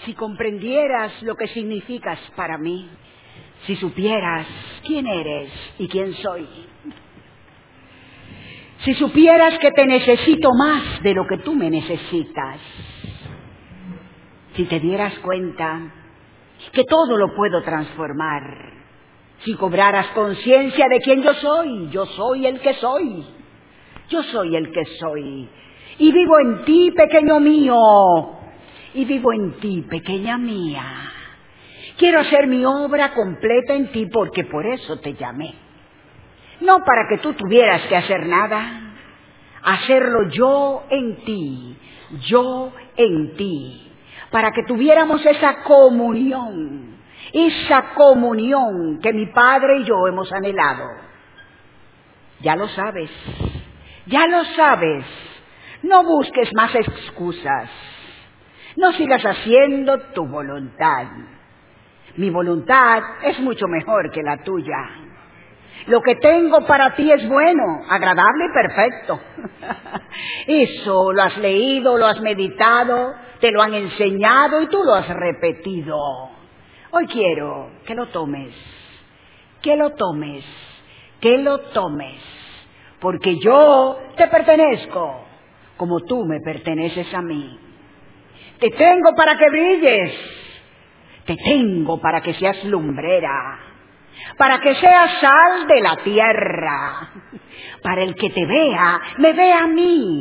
Si comprendieras lo que significas para mí, si supieras quién eres y quién soy, si supieras que te necesito más de lo que tú me necesitas, si te dieras cuenta que todo lo puedo transformar, si cobraras conciencia de quién yo soy el que soy, yo soy el que soy, y vivo en ti, pequeño mío, y vivo en ti, pequeña mía. Quiero hacer mi obra completa en ti porque por eso te llamé. No para que tú tuvieras que hacer nada, hacerlo yo en ti, para que tuviéramos esa comunión que mi Padre y yo hemos anhelado. Ya lo sabes, no busques más excusas, no sigas haciendo tu voluntad. Mi voluntad es mucho mejor que la tuya. Lo que tengo para ti es bueno, agradable y perfecto. Eso lo has leído, lo has meditado, te lo han enseñado y tú lo has repetido. Hoy quiero que lo tomes, porque yo te pertenezco, como tú me perteneces a mí. Te tengo para que brilles, te tengo para que seas lumbrera, para que seas sal de la tierra, para el que te vea, me ve a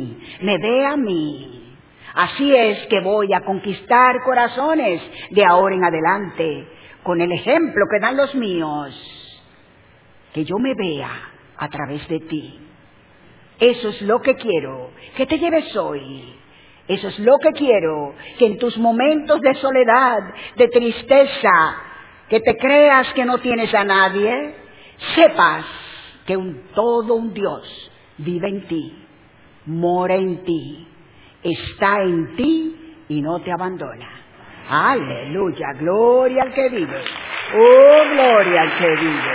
mí. Así es que voy a conquistar corazones de ahora en adelante, con el ejemplo que dan los míos, que yo me vea a través de ti. Eso es lo que quiero, que te lleves hoy. Eso es lo que quiero, que en tus momentos de soledad, de tristeza, que te creas que no tienes a nadie, sepas que todo un Dios vive en ti, mora en ti, está en ti y no te abandona. Aleluya, gloria al que vive. Oh, gloria al que vive.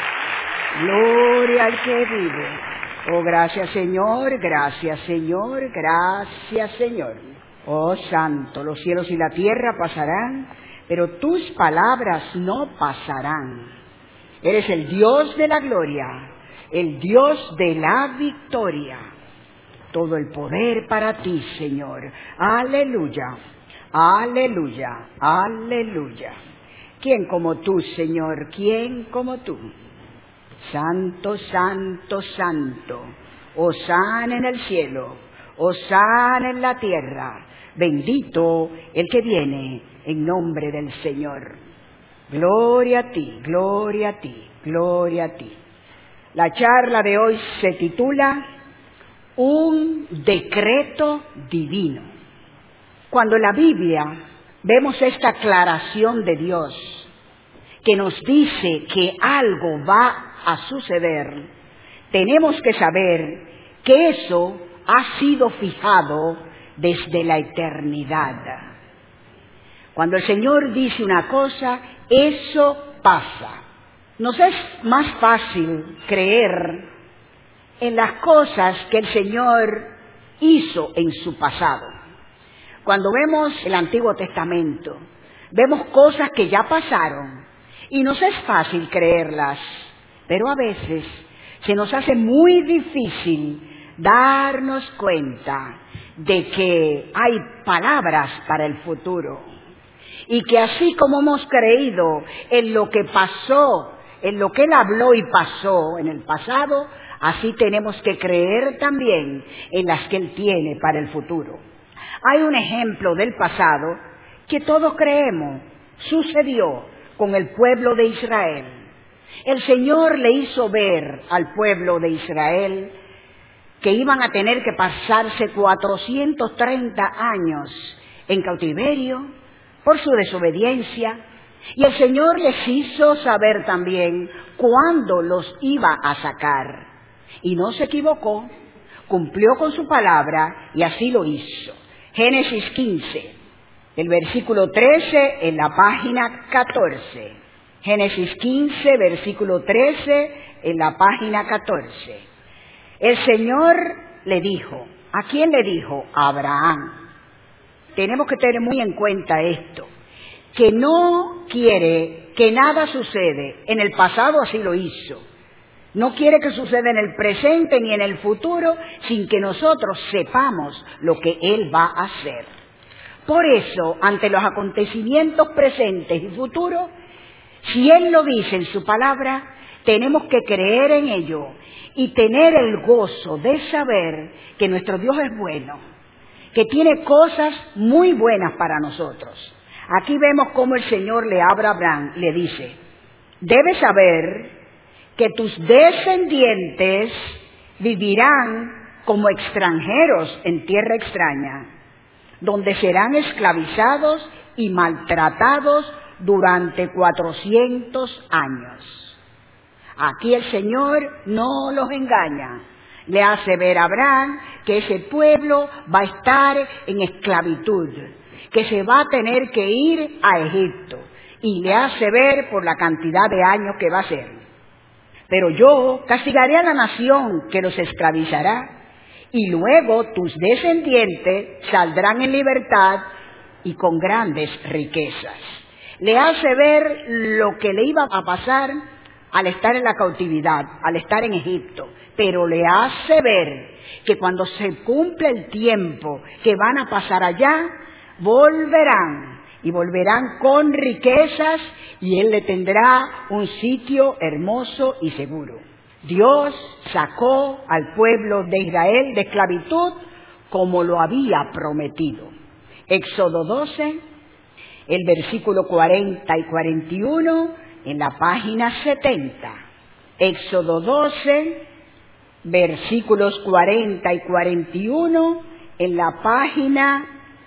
Gloria al que vive. Oh, gracias Señor, gracias Señor, gracias Señor. Oh, santo, los cielos y la tierra pasarán, pero tus palabras no pasarán. Eres el Dios de la gloria, el Dios de la victoria. Todo el poder para ti, Señor. Aleluya, aleluya, aleluya. ¿Quién como tú, Señor? ¿Quién como tú? Santo, santo, santo. Hosana en el cielo, hosana en la tierra. Bendito el que viene en nombre del Señor. Gloria a ti, gloria a ti, gloria a ti. La charla de hoy se titula Un decreto divino. Cuando en la Biblia vemos esta aclaración de Dios que nos dice que algo va a suceder, tenemos que saber que eso ha sido fijado desde la eternidad. Cuando el Señor dice una cosa, eso pasa. Nos es más fácil creer en las cosas que el Señor hizo en su pasado. Cuando vemos el Antiguo Testamento, vemos cosas que ya pasaron y nos es fácil creerlas, pero a veces se nos hace muy difícil darnos cuenta de que hay palabras para el futuro y que así como hemos creído en lo que pasó, en lo que Él habló y pasó en el pasado, así tenemos que creer también en las que Él tiene para el futuro. Hay un ejemplo del pasado que todos creemos sucedió con el pueblo de Israel. El Señor le hizo ver al pueblo de Israel que iban a tener que pasarse 430 años en cautiverio por su desobediencia, y el Señor les hizo saber también cuándo los iba a sacar. Y no se equivocó, cumplió con su palabra y así lo hizo. Génesis 15, el versículo 13 en la página 14. Génesis 15, versículo 13 en la página 14. El Señor le dijo, ¿a quién le dijo? A Abraham. Tenemos que tener muy en cuenta esto. que no quiere que nada sucede. En el pasado así lo hizo. No quiere que suceda en el presente ni en el futuro sin que nosotros sepamos lo que Él va a hacer. Por eso, ante los acontecimientos presentes y futuros, si Él lo dice en su palabra, tenemos que creer en ello y tener el gozo de saber que nuestro Dios es bueno, que tiene cosas muy buenas para nosotros. Aquí vemos cómo el Señor le habla a Abraham, le dice, debes saber que tus descendientes vivirán como extranjeros en tierra extraña, donde serán esclavizados y maltratados durante 400 años. Aquí el Señor no los engaña. Le hace ver a Abraham que ese pueblo va a estar en esclavitud, que se va a tener que ir a Egipto, y le hace ver por la cantidad de años que va a ser. Pero yo castigaré a la nación que los esclavizará, y luego tus descendientes saldrán en libertad y con grandes riquezas. Le hace ver lo que le iba a pasar al estar en la cautividad, al estar en Egipto, pero le hace ver que cuando se cumple el tiempo que van a pasar allá, volverán, y volverán con riquezas, y Él le tendrá un sitio hermoso y seguro. Dios sacó al pueblo de Israel de esclavitud como lo había prometido. Éxodo 12, el versículo 40 y 41, en la página 70. Éxodo 12, versículos 40 y 41, en la página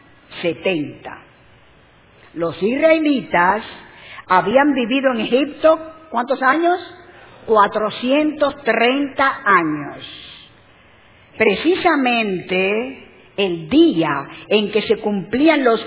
70. Los israelitas habían vivido en Egipto, ¿cuántos años? 430 años. Precisamente el día en que se cumplían los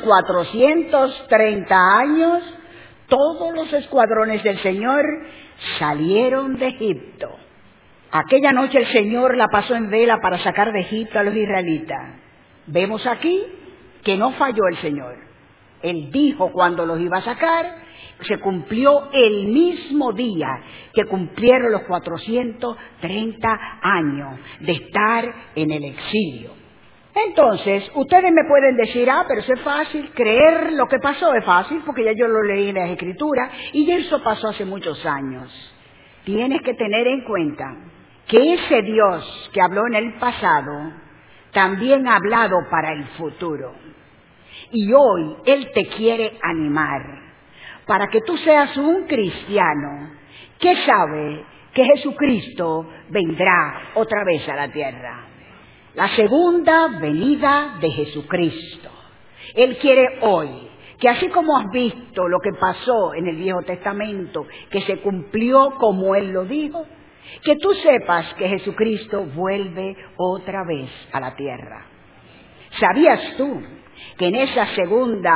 430 años, todos los escuadrones del Señor salieron de Egipto. Aquella noche el Señor la pasó en vela para sacar de Egipto a los israelitas. Vemos aquí que no falló el Señor. Él dijo cuando los iba a sacar, se cumplió el mismo día que cumplieron los 430 años de estar en el exilio. Entonces, ustedes me pueden decir, pero eso es fácil, creer lo que pasó es fácil, porque ya yo lo leí en las Escrituras, y eso pasó hace muchos años. Tienes que tener en cuenta que ese Dios que habló en el pasado, también ha hablado para el futuro. Y hoy Él te quiere animar para que tú seas un cristiano que sabe que Jesucristo vendrá otra vez a la tierra. La segunda venida de Jesucristo. Él quiere hoy que así como has visto lo que pasó en el Viejo Testamento, que se cumplió como Él lo dijo, que tú sepas que Jesucristo vuelve otra vez a la tierra. ¿Sabías tú que en esa segunda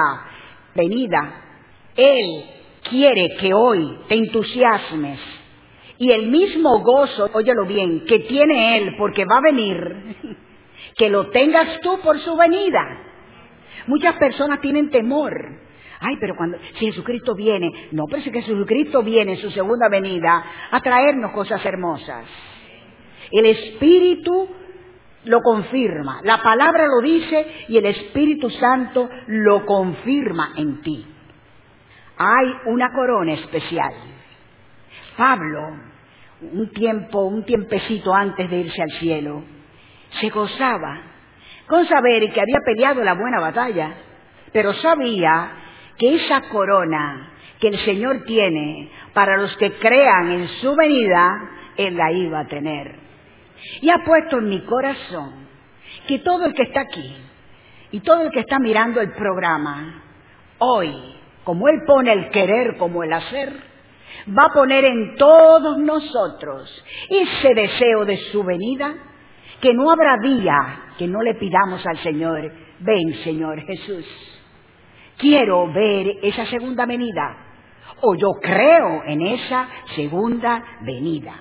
venida Él quiere que hoy te entusiasmes y el mismo gozo, óyelo bien, que tiene Él porque va a venir, que lo tengas tú por su venida? Muchas personas tienen temor. Pero si Jesucristo viene, no, pero si que Jesucristo viene en su segunda venida a traernos cosas hermosas. El Espíritu lo confirma, la palabra lo dice y el Espíritu Santo lo confirma en ti. Hay una corona especial. Pablo, un tiempecito antes de irse al cielo, se gozaba con saber que había peleado la buena batalla, pero sabía que esa corona que el Señor tiene para los que crean en su venida, Él la iba a tener. Y ha puesto en mi corazón que todo el que está aquí y todo el que está mirando el programa, hoy, como Él pone el querer como el hacer, va a poner en todos nosotros ese deseo de su venida, que no habrá día que no le pidamos al Señor, ven Señor Jesús, quiero ver esa segunda venida, o yo creo en esa segunda venida.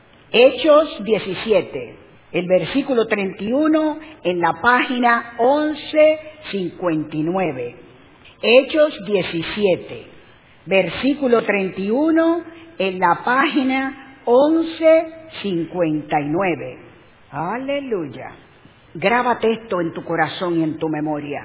Hechos 17, el versículo 31 en la página 1159. Hechos 17, versículo 31, en la página 1159. Aleluya. Grábate esto en tu corazón y en tu memoria.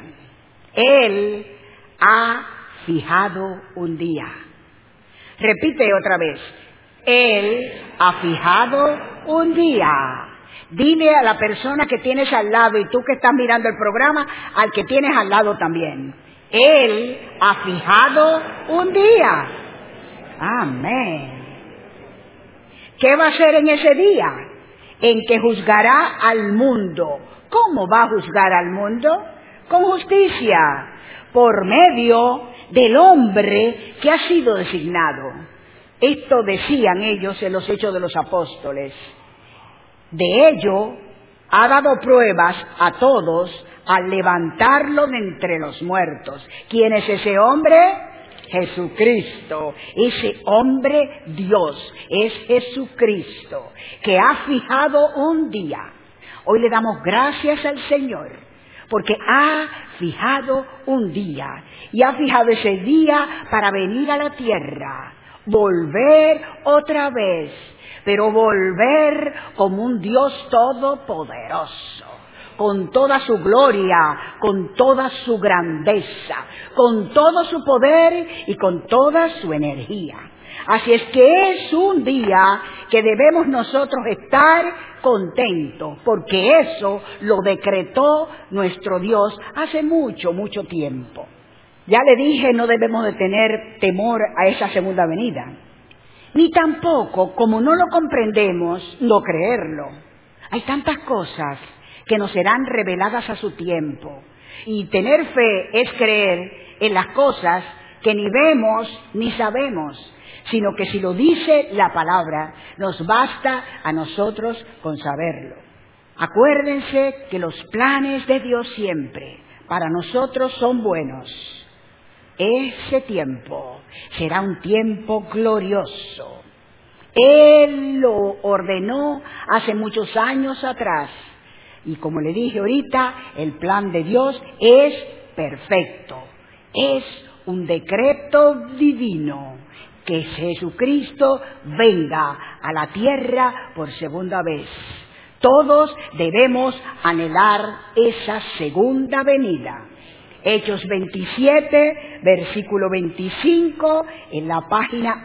Él ha fijado un día. Repite otra vez. Él ha fijado un día. Dile a la persona que tienes al lado, y tú que estás mirando el programa, al que tienes al lado también. Él ha fijado un día. Amén. ¿Qué va a hacer en ese día? En que juzgará al mundo. ¿Cómo va a juzgar al mundo? Con justicia, por medio del hombre que ha sido designado. Esto decían ellos en los Hechos de los Apóstoles. De ello ha dado pruebas a todos al levantarlo de entre los muertos. ¿Quién es ese hombre? Jesucristo. Ese hombre Dios es Jesucristo, que ha fijado un día. Hoy le damos gracias al Señor, porque ha fijado un día, y ha fijado ese día para venir a la tierra, volver otra vez, pero volver como un Dios todopoderoso, con toda su gloria, con toda su grandeza, con todo su poder y con toda su energía. Así es que es un día que debemos nosotros estar contentos, porque eso lo decretó nuestro Dios hace mucho, mucho tiempo. Ya le dije, no debemos de tener temor a esa segunda venida, ni tampoco, como no lo comprendemos, no creerlo. Hay tantas cosas que nos serán reveladas a su tiempo, y tener fe es creer en las cosas que ni vemos ni sabemos, sino que si lo dice la palabra, nos basta a nosotros con saberlo. Acuérdense que los planes de Dios siempre para nosotros son buenos. Ese tiempo será un tiempo glorioso. Él lo ordenó hace muchos años atrás. Y como le dije ahorita, el plan de Dios es perfecto. Es un decreto divino, que Jesucristo venga a la tierra por segunda vez. Todos debemos anhelar esa segunda venida. Hechos 27, versículo 25, en la página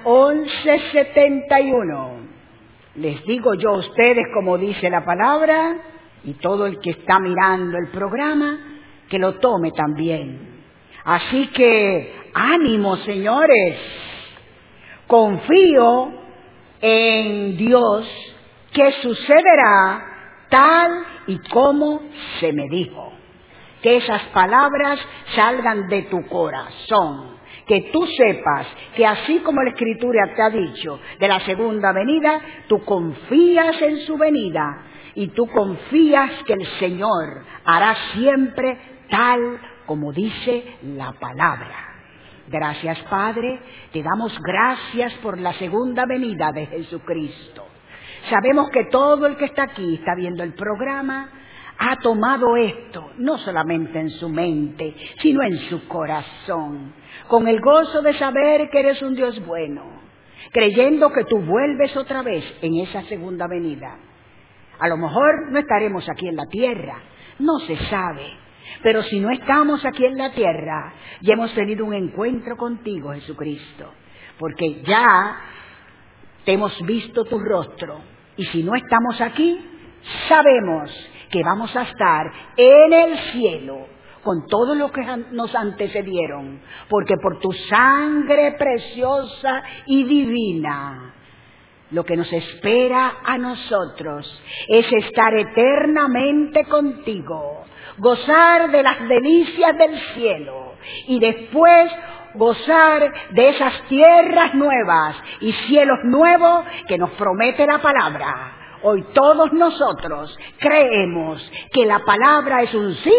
1171. Les digo yo a ustedes como dice la palabra, y todo el que está mirando el programa, que lo tome también. Así que, ánimo, señores. Confío en Dios que sucederá tal y como se me dijo. Que esas palabras salgan de tu corazón. Que tú sepas que así como la Escritura te ha dicho de la segunda venida, tú confías en su venida y tú confías que el Señor hará siempre tal como dice la palabra. Gracias, Padre, te damos gracias por la segunda venida de Jesucristo. Sabemos que todo el que está aquí, está viendo el programa, ha tomado esto, no solamente en su mente, sino en su corazón, con el gozo de saber que eres un Dios bueno, creyendo que tú vuelves otra vez en esa segunda venida. A lo mejor no estaremos aquí en la tierra, no se sabe. Pero si no estamos aquí en la tierra, ya hemos tenido un encuentro contigo, Jesucristo, porque ya te hemos visto tu rostro. Y si no estamos aquí, sabemos que vamos a estar en el cielo con todo lo que nos antecedieron, porque por tu sangre preciosa y divina, lo que nos espera a nosotros es estar eternamente contigo, gozar de las delicias del cielo y después gozar de esas tierras nuevas y cielos nuevos que nos promete la palabra. Hoy todos nosotros creemos que la palabra es un sí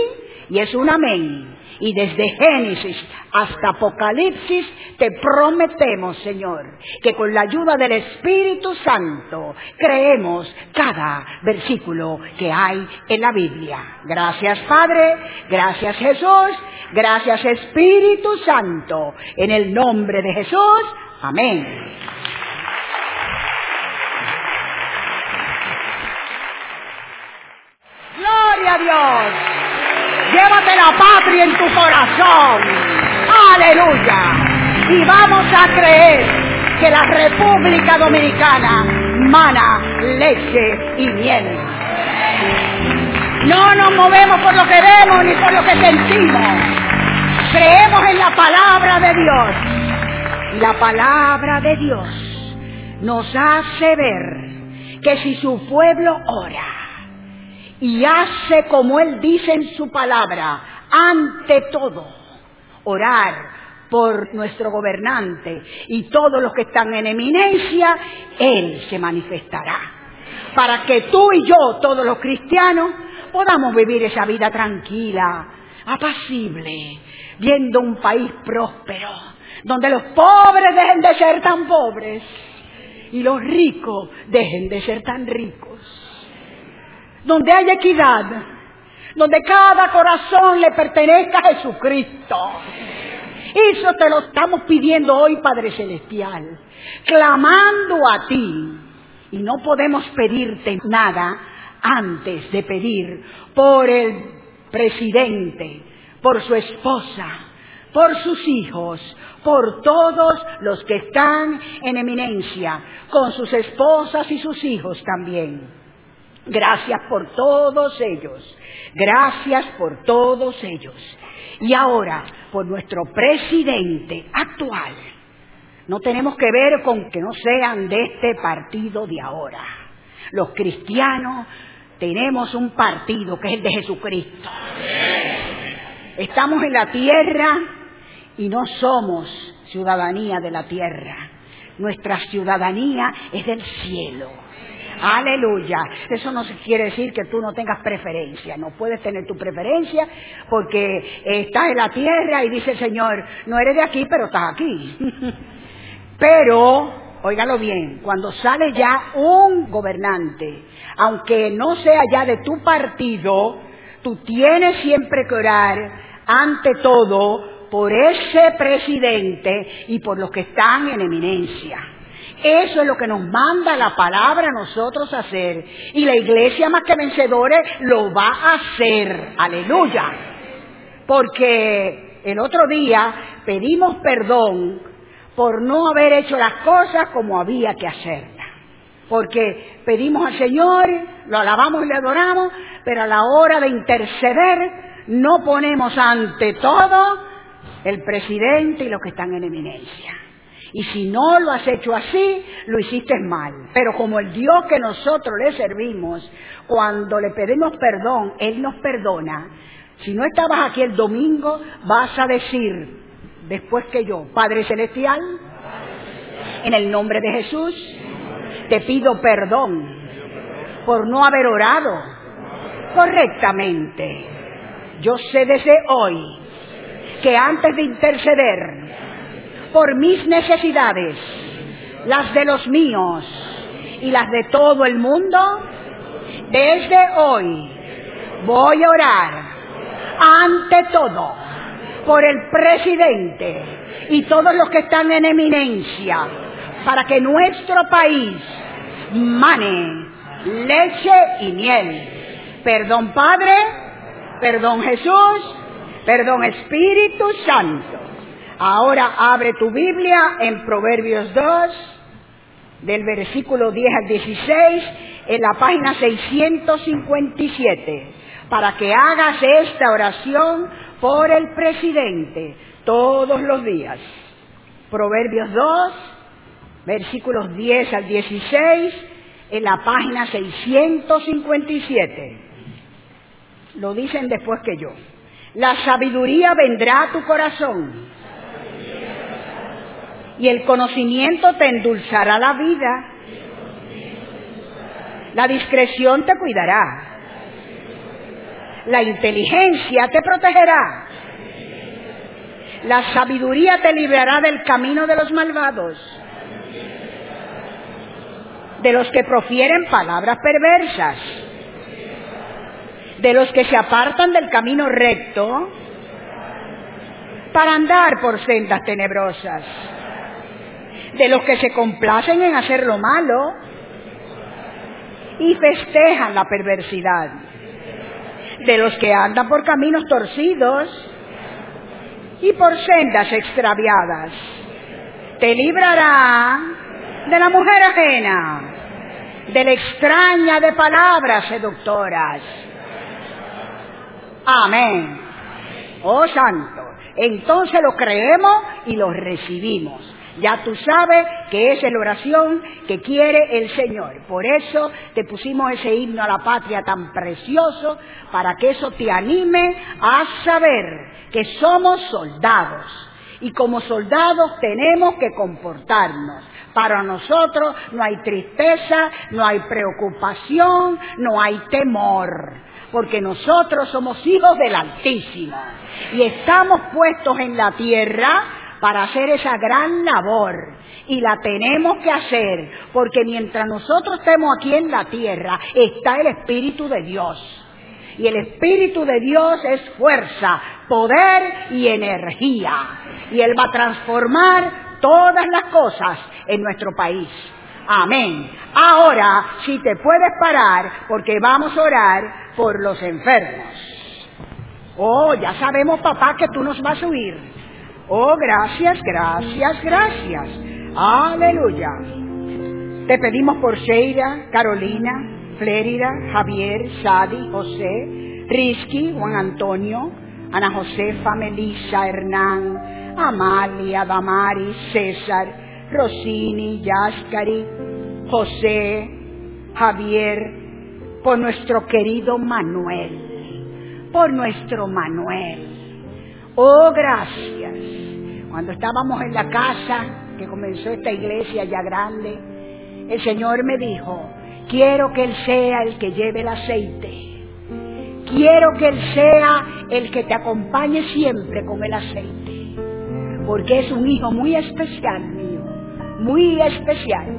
Y es un amén. Y desde Génesis hasta Apocalipsis te prometemos, Señor, que con la ayuda del Espíritu Santo creemos cada versículo que hay en la Biblia. Gracias, Padre. Gracias, Jesús. Gracias, Espíritu Santo. En el nombre de Jesús. Amén. Gloria a Dios. Llévate la patria en tu corazón. Aleluya. Y vamos a creer que la República Dominicana mana leche y miel. No nos movemos por lo que vemos ni por lo que sentimos. Creemos en la palabra de Dios. Y la palabra de Dios nos hace ver que si su pueblo ora y hace como Él dice en su palabra, ante todo, orar por nuestro gobernante y todos los que están en eminencia, Él se manifestará. Para que tú y yo, todos los cristianos, podamos vivir esa vida tranquila, apacible, viendo un país próspero, donde los pobres dejen de ser tan pobres y los ricos dejen de ser tan ricos. Donde haya equidad, donde cada corazón le pertenezca a Jesucristo. Eso te lo estamos pidiendo hoy, Padre Celestial, clamando a ti. Y no podemos pedirte nada antes de pedir por el presidente, por su esposa, por sus hijos, por todos los que están en eminencia, con sus esposas y sus hijos también. Gracias por todos ellos. Gracias por todos ellos. Y ahora, por nuestro presidente actual. No tenemos que ver con que no sean de este partido de ahora. Los cristianos tenemos un partido que es el de Jesucristo. Estamos en la tierra y no somos ciudadanía de la tierra. Nuestra ciudadanía es del cielo. Aleluya. Eso no quiere decir que tú no tengas preferencia. No puedes tener tu preferencia porque estás en la tierra y dice el Señor, no eres de aquí, pero estás aquí. Pero, óigalo bien, cuando sale ya un gobernante, aunque no sea ya de tu partido, tú tienes siempre que orar ante todo por ese presidente y por los que están en eminencia. Eso es lo que nos manda la palabra a nosotros hacer. Y la iglesia más que vencedores lo va a hacer. Aleluya. Porque el otro día pedimos perdón por no haber hecho las cosas como había que hacerlas. Porque pedimos al Señor, lo alabamos y le adoramos, pero a la hora de interceder no ponemos ante todo el presidente y los que están en eminencia. Y si no lo has hecho así, lo hiciste mal. Pero como el Dios que nosotros le servimos, cuando le pedimos perdón, Él nos perdona. Si no estabas aquí el domingo, vas a decir, después que yo, Padre Celestial, en el nombre de Jesús, te pido perdón por no haber orado correctamente. Yo sé desde hoy que antes de interceder por mis necesidades, las de los míos y las de todo el mundo, desde hoy voy a orar ante todo por el presidente y todos los que están en eminencia, para que nuestro país mane leche y miel. Perdón, Padre, perdón, Jesús, perdón, Espíritu Santo. Ahora abre tu Biblia en Proverbios 2, del versículo 10 al 16, en la página 657, para que hagas esta oración por el presidente todos los días. Proverbios 2, versículos 10 al 16, en la página 657. Lo dicen después que yo. La sabiduría vendrá a tu corazón y el conocimiento te endulzará la vida. La discreción te cuidará. La inteligencia te protegerá. La sabiduría te librará del camino de los malvados, de los que profieren palabras perversas, de los que se apartan del camino recto para andar por sendas tenebrosas, de los que se complacen en hacer lo malo y festejan la perversidad, de los que andan por caminos torcidos y por sendas extraviadas. Te librará de la mujer ajena, de la extraña de palabras seductoras. Amén. Oh Santo, entonces lo creemos y lo recibimos. Ya tú sabes que esa es la oración que quiere el Señor. Por eso te pusimos ese himno a la patria tan precioso, para que eso te anime a saber que somos soldados. Y como soldados tenemos que comportarnos. Para nosotros no hay tristeza, no hay preocupación, no hay temor. Porque nosotros somos hijos del Altísimo. Y estamos puestos en la tierra para hacer esa gran labor, y la tenemos que hacer, porque mientras nosotros estemos aquí en la tierra, está el Espíritu de Dios, y el Espíritu de Dios es fuerza, poder y energía, y Él va a transformar todas las cosas en nuestro país. Amén. Ahora, si te puedes parar, porque vamos a orar por los enfermos. Oh, ya sabemos, papá, que tú nos vas a oír. Oh, gracias, gracias, gracias. Aleluya. Te pedimos por Sheila, Carolina, Flérida, Javier, Sadi, José, Rizky, Juan Antonio, Ana Josefa, Melissa, Hernán, Amalia, Damaris, César, Rosini, Yascari, José, Javier, por nuestro querido Manuel, por nuestro Manuel. Oh, gracias. Cuando estábamos en la casa, que comenzó esta iglesia ya grande, el Señor me dijo, quiero que Él sea el que lleve el aceite. Quiero que Él sea el que te acompañe siempre con el aceite. Porque es un hijo muy especial mío, muy especial.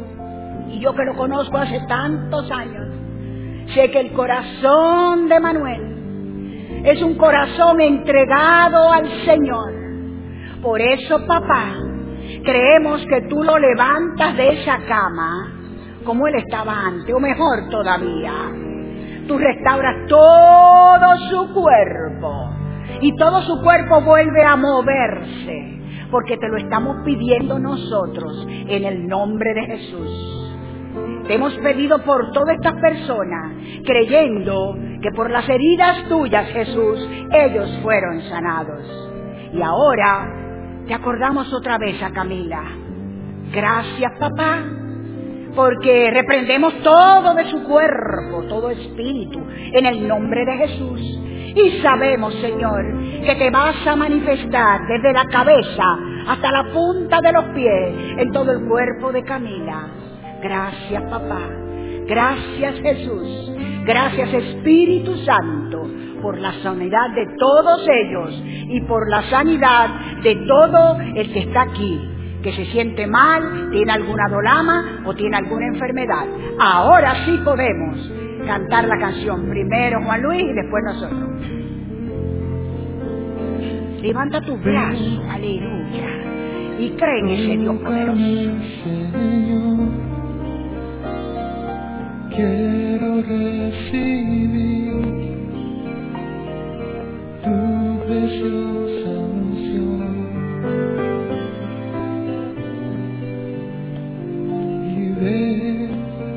Y yo que lo conozco hace tantos años, sé que el corazón de Manuel es un corazón entregado al Señor. Por eso, papá, creemos que tú lo levantas de esa cama como él estaba antes, o mejor todavía. Tú restauras todo su cuerpo, y todo su cuerpo vuelve a moverse, porque te lo estamos pidiendo nosotros en el nombre de Jesús. Te hemos pedido por todas estas personas, creyendo que por las heridas tuyas, Jesús, ellos fueron sanados. Y ahora te acordamos otra vez a Camila. Gracias, papá, porque reprendemos todo de su cuerpo, todo espíritu, en el nombre de Jesús. Y sabemos, Señor, que te vas a manifestar desde la cabeza hasta la punta de los pies en todo el cuerpo de Camila. Gracias, papá. Gracias, Jesús. Gracias, Espíritu Santo, por la sanidad de todos ellos y por la sanidad de todo el que está aquí, que se siente mal, tiene alguna dolama o tiene alguna enfermedad. Ahora sí podemos cantar la canción. Primero Juan Luis y después nosotros. Levanta tu brazo, aleluya, y cree en ese Dios poderoso. Quiero recibir tu preciosa unción y ven,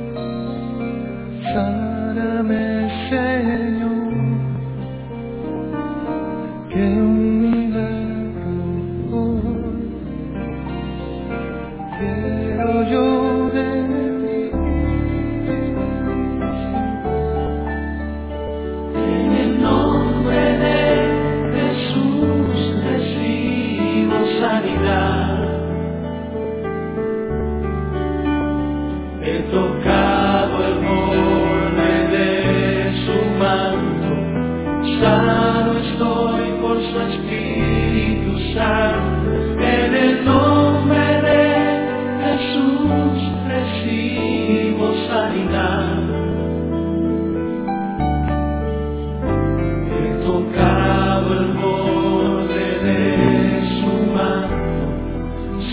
sáname, Señor, que un milagro hoy quiero yo ver. He tocado el borde de su manto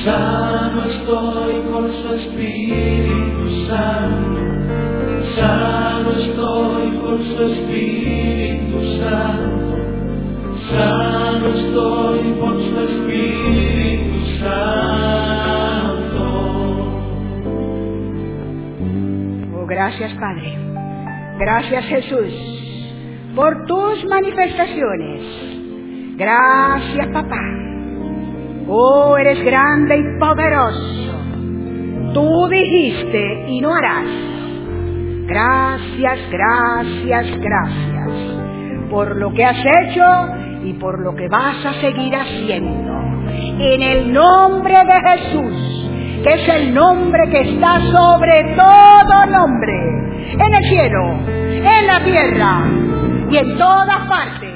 Sano estoy por su Espíritu Santo. Sano estoy por su Espíritu Santo. Sano estoy por su Espíritu Santo. Oh, gracias, Padre. Gracias, Jesús, por tus manifestaciones. Gracias, Papá. Oh, eres grande y poderoso. Tú dijiste y no harás. Gracias, gracias, gracias por lo que has hecho y por lo que vas a seguir haciendo. En el nombre de Jesús, que es el nombre que está sobre todo nombre, en el cielo, en la tierra y en todas partes.